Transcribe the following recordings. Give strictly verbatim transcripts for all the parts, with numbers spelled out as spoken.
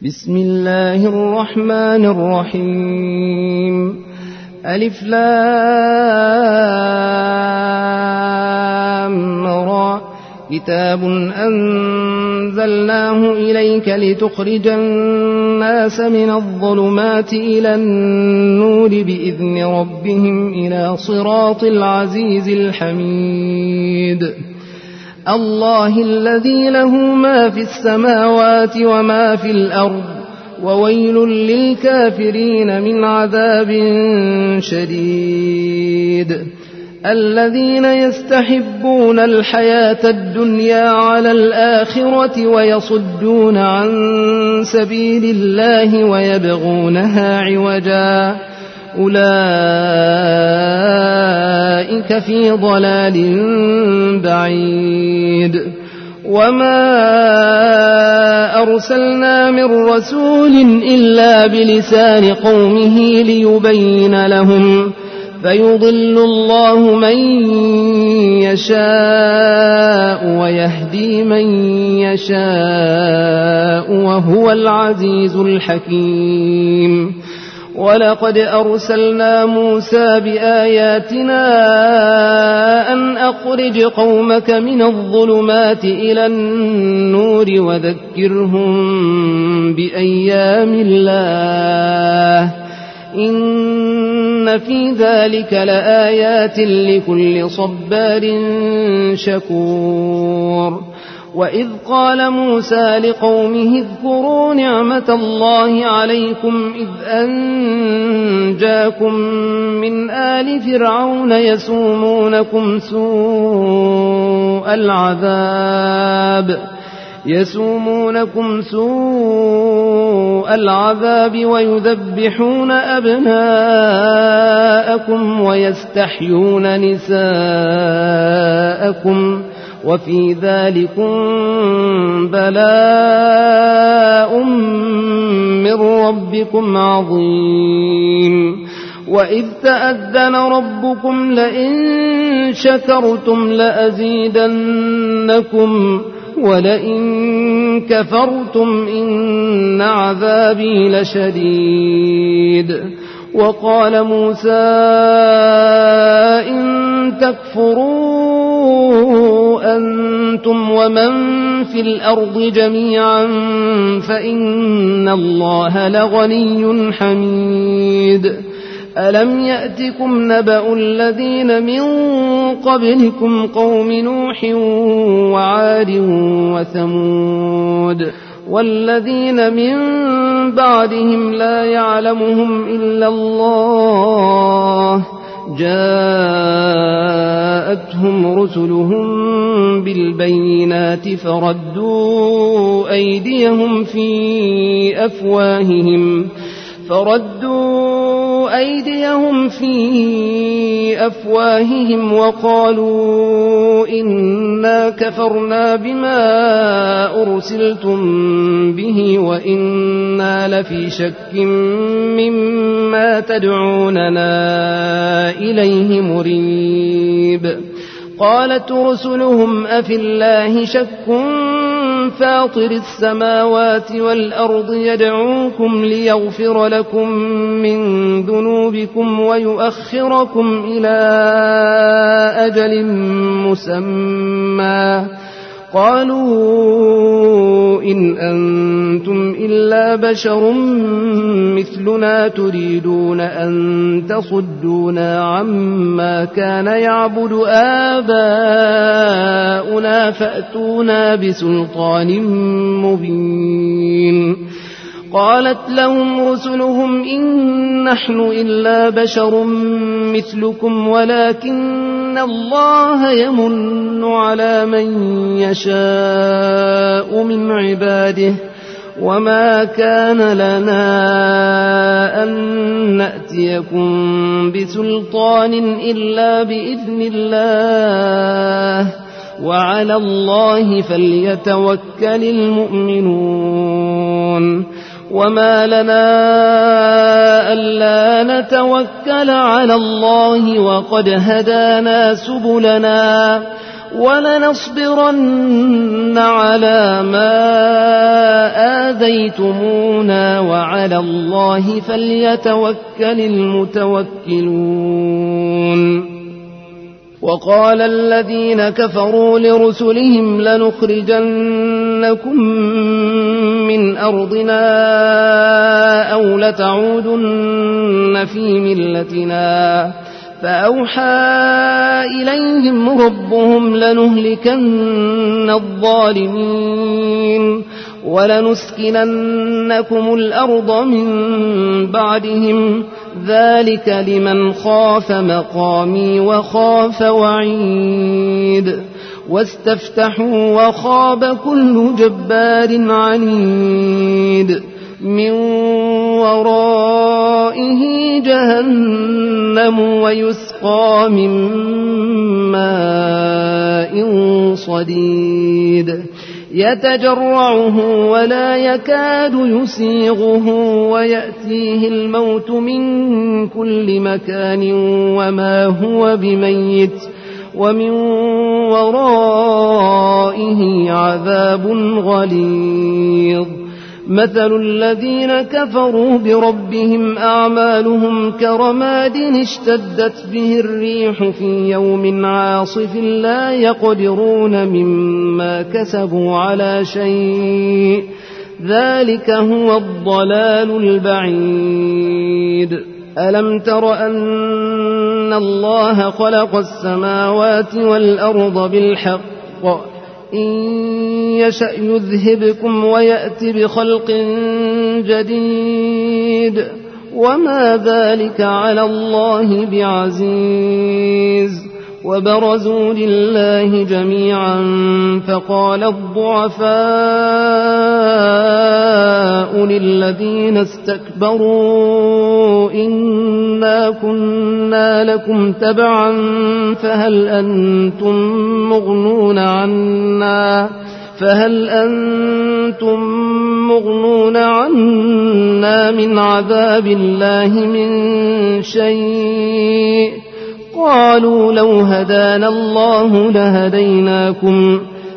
بسم الله الرحمن الرحيم ألف لام را كتاب أنزلناه إليك لتخرج الناس من الظلمات إلى النور بإذن ربهم إلى صراط العزيز الحميد الله الذي له ما في السماوات وما في الأرض وويل للكافرين من عذاب شديد الذين يستحبون الحياة الدنيا على الآخرة ويصدون عن سبيل الله ويبغونها عوجا أولئك في ضلال بعيد وما أرسلنا من رسول إلا بلسان قومه ليبين لهم فيضل الله من يشاء ويهدي من يشاء وهو العزيز الحكيم ولقد أرسلنا موسى بآياتنا أن أخرج قومك من الظلمات إلى النور وذكرهم بأيام الله إن في ذلك لآيات لكل صبار شكور وإذ قال موسى لقومه اذكروا نعمة الله عليكم إذ أنجاكم من آل فرعون يسومونكم سوء العذاب يسومونكم سوء العذاب ويذبحون أبناءكم ويستحيون نساءكم وفي ذلكم بلاء من ربكم عظيم وإذ تأذن ربكم لئن شكرتم لأزيدنكم ولئن كفرتم إن عذابي لشديد وقال موسى إن تكفروا أنتم ومن في الأرض جميعا فإن الله لغني حميد ألم يأتكم نبأ الذين من قبلكم قوم نوح وعاد وثمود والذين من بعدهم لا يعلمهم إلا الله جاءتهم رسلهم بالبينات فردوا أيديهم في أفواههم فردوا أيديهم في أفواههم وقالوا إنا كفرنا بما أرسلتم به وإنا لفي شك مما تدعوننا إليه مريب قالت رسلهم أفي الله شك فاطر السماوات والأرض يدعوكم ليغفر لكم من ذنوبكم ويؤخركم إلى أجل مسمى قالوا إن أنتم إلا بشر مثلنا تريدون أن تصدونا عما كان يعبد آباؤنا فأتونا بسلطان مبين قالت لهم رسلهم إن نحن إلا بشر مثلكم ولكن الله يمن على من يشاء من عباده وما كان لنا أن نأتيكم بسلطان إلا بإذن الله وعلى الله فليتوكل المؤمنون وما لنا ألا نتوكل على الله وقد هدانا سبلنا ولنصبرن على ما آذيتمونا وعلى الله فليتوكل المتوكلون. وقال الذين كفروا لرسلهم لنخرجنكم من أرضنا أو لتعودن في ملتنا فأوحى إليهم ربهم لنهلكن الظالمين ولنسكننكم الأرض من بعدهم ذلك لمن خاف مقامي وخاف وعيد. واستفتحوا وخاب كل جبار عنيد من ورائه جهنم ويسقى من ماء صديد يتجرعه ولا يكاد يسيغه ويأتيه الموت من كل مكان وما هو بميت ومن ورائه عذاب غليظ. مثل الذين كفروا بربهم أعمالهم كرماد اشتدت به الريح في يوم عاصف لا يقدرون مما كسبوا على شيء ذلك هو الضلال البعيد. ألم تر أن الله خلق السماوات والأرض بالحق إن يشأ يذهبكم ويأت بخلق جديد وما ذلك على الله بعزيز. وبرزوا لله جميعا فقال الضعفاء للذين استكبروا إنا كنا لكم تبعا فهل أنتم مغنون عنا فهل أنتم مغنون عنا من عذاب الله من شيء قالوا لو هدانا الله لهديناكم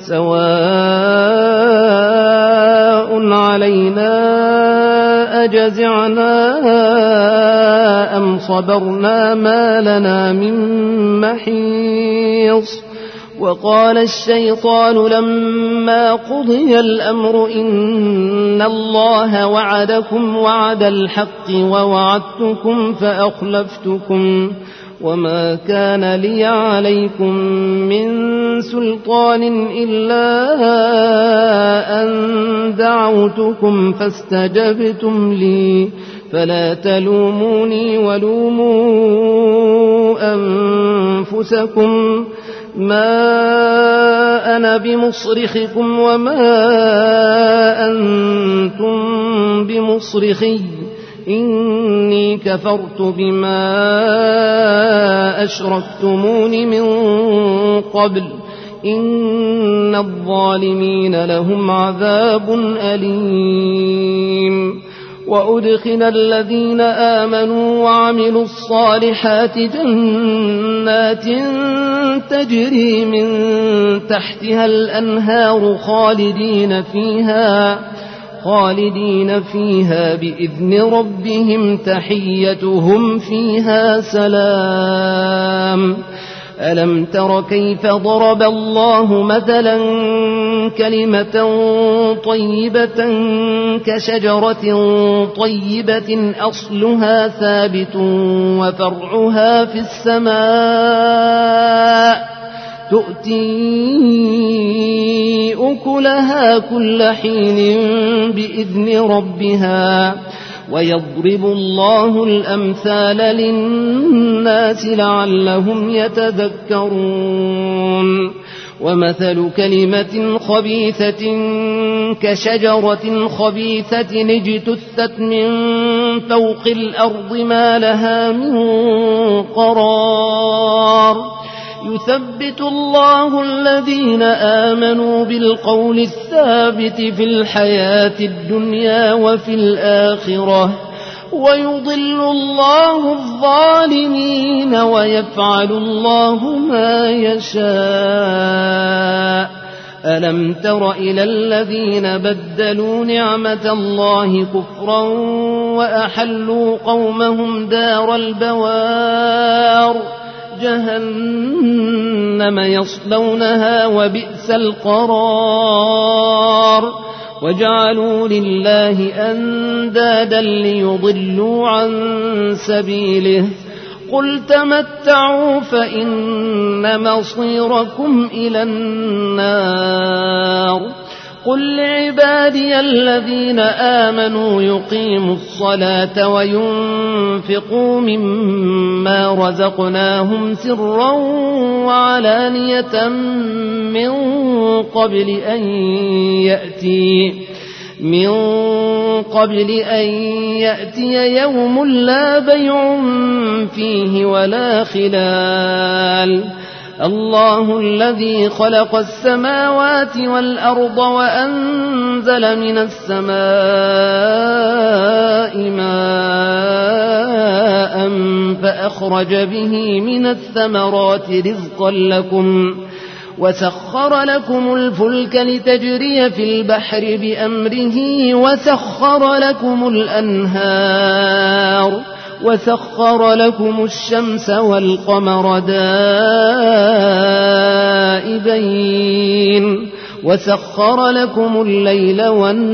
سواء علينا أجزعنا أم صبرنا ما لنا من محيص. وقال الشيطان لما قضي الأمر إن الله وعدكم وعد الحق ووعدتكم فأخلفتكم وما كان لي عليكم من سلطان إلا أن دعوتكم فاستجبتم لي فلا تلوموني ولوموا أنفسكم ما أنا بمصرخكم وما أنتم بمصرخي إني كفرت بما أشركتمون من قبل إن الظالمين لهم عذاب أليم. وأدخل الذين آمنوا وعملوا الصالحات جنات تجري من تحتها الأنهار خالدين فيها خالدين فيها بإذن ربهم تحيتهم فيها سلام. ألم تر كيف ضرب الله مثلا كلمة طيبة كشجرة طيبة أصلها ثابت وفرعها في السماء تؤتي أكلها كل حين بإذن ربها ويضرب الله الأمثال للناس لعلهم يتذكرون. ومثل كلمة خبيثة كشجرة خبيثة اجتثت من فوق الأرض ما لها من قرار يثبت الله الذين آمنوا بالقول الثابت في الحياة الدنيا وفي الآخرة ويضل الله الظالمين ويفعل الله ما يشاء. ألم تر إلى الذين بدلوا نعمة الله كفرا وأحلوا قومهم دار البوار جهنم يصلونها وبئس القرار وجعلوا لله أندادا ليضلوا عن سبيله قل تمتعوا فإن مصيركم إلى النار قل لعبادي الذين آمنوا يقيموا الصلاة وينفقوا مما رزقناهم سرا وعلانية من قبل أن يأتي من قبل أن يأتي يوم لا بيع فيه ولا خلال الله الذي خلق السماوات والأرض وأنزل من السماء ماء فأخرج به من الثمرات رزقا لكم وسخر لكم الفلك لتجري في البحر بأمره وسخر لكم الأنهار وسخر لكم الشمس والقمر دائبين وسخر لكم الليل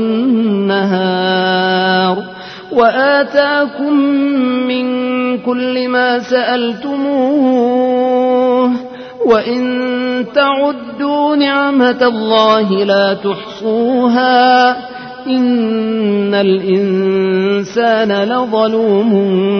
والنهار وآتاكم من كل ما سألتموه وإن تعدوا نعمة الله لا تحصوها إن الإنسان لظلوم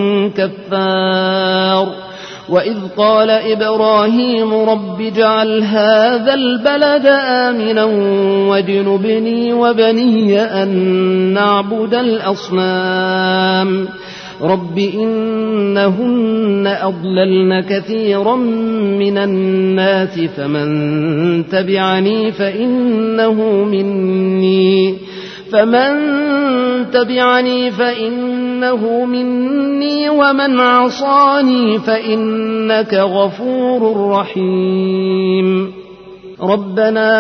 كفار وإذ قال إبراهيم رب اجعل هذا البلد آمنا واجنبني وبني أن نعبد الأصنام رب إنهن أضللن كثيرا من الناس فمن تبعني فإنه مني فمن تبعني فإنه مني ومن عصاني فإنك غفور رحيم ربنا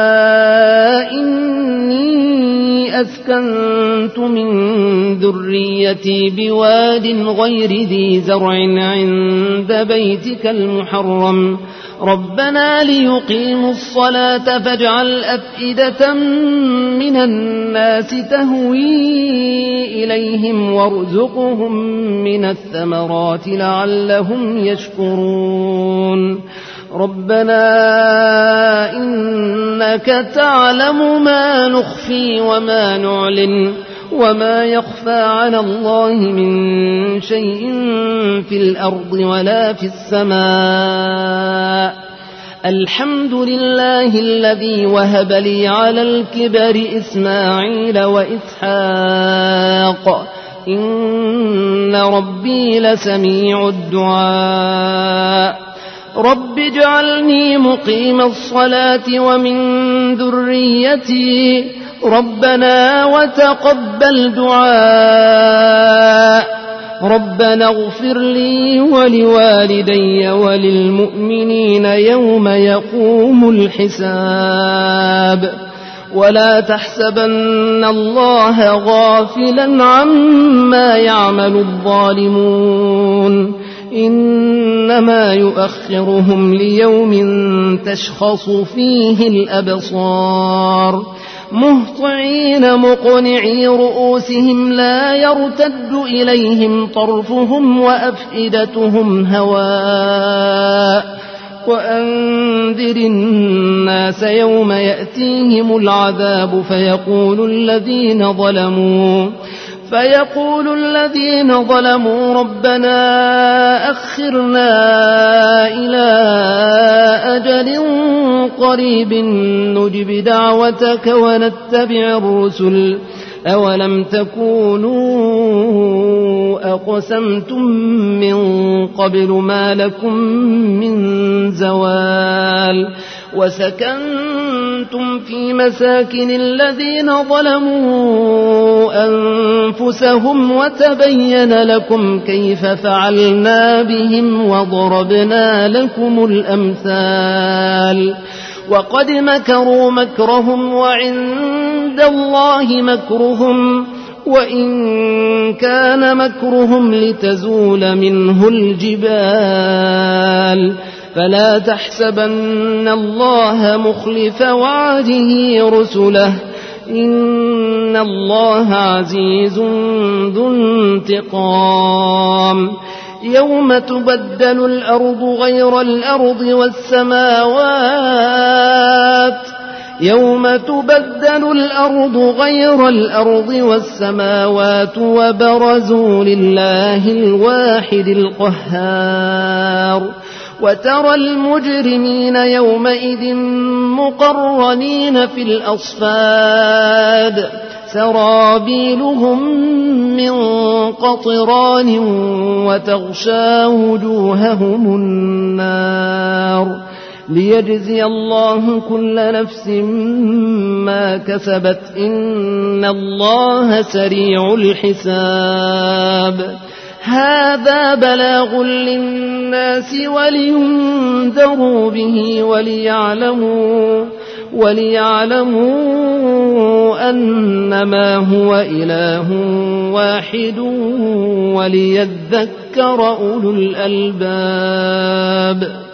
إني أسكنت من ذريتي بواد غير ذي زرع عند بيتك المحرم ربنا ليقيموا الصلاة فاجعل أفئدة من الناس تهوي إليهم وارزقهم من الثمرات لعلهم يشكرون ربنا إنك تعلم ما نخفي وما نعلن وما يخفى على الله من شيء في الأرض ولا في السماء الحمد لله الذي وهب لي على الكبر إسماعيل وإسحاق إن ربي لسميع الدعاء رب اجعلني مقيم الصلاة ومن ذريتي ربنا وتقبل دعاء ربنا اغفر لي ولوالدي وللمؤمنين يوم يقوم الحساب ولا تحسبن الله غافلا عما يعمل الظالمون إنما يؤخرهم ليوم تشخص فيه الأبصار مهطعين مقنعي رؤوسهم لا يرتد إليهم طرفهم وأفئدتهم هواء وأنذر الناس يوم يأتيهم العذاب فيقول الذين ظلموا فيقول الذين ظلموا ربنا أخرنا إلى أجل قريب نجب دعوتك ونتبع الرسل أولم تكونوا أقسمتم من قبل ما لكم من زوال وسكنتم في مساكن الذين ظلموا أنفسهم وتبين لكم كيف فعلنا بهم وضربنا لكم الأمثال وقد مكروا مكرهم وعند الله مكرهم وإن كان مكرهم لتزول منه الجبال فلا تحسبن الله مخلف وعده رسله إن الله عزيز ذو انتقام يوم تبدل الأرض غير الأرض والسماوات يوم تبدل الأرض غير الأرض والسماوات وبرزوا لله الواحد القهار وترى المجرمين يومئذ مقرنين في الأصفاد سرابيلهم من قطران وتغشى وجوههم النار ليجزي الله كل نفس ما كسبت إن الله سريع الحساب هذا بلاغ للناس ولينذروا به وليعلموا وليعلموا أنما هو إله واحد وليذكر أولو الألباب.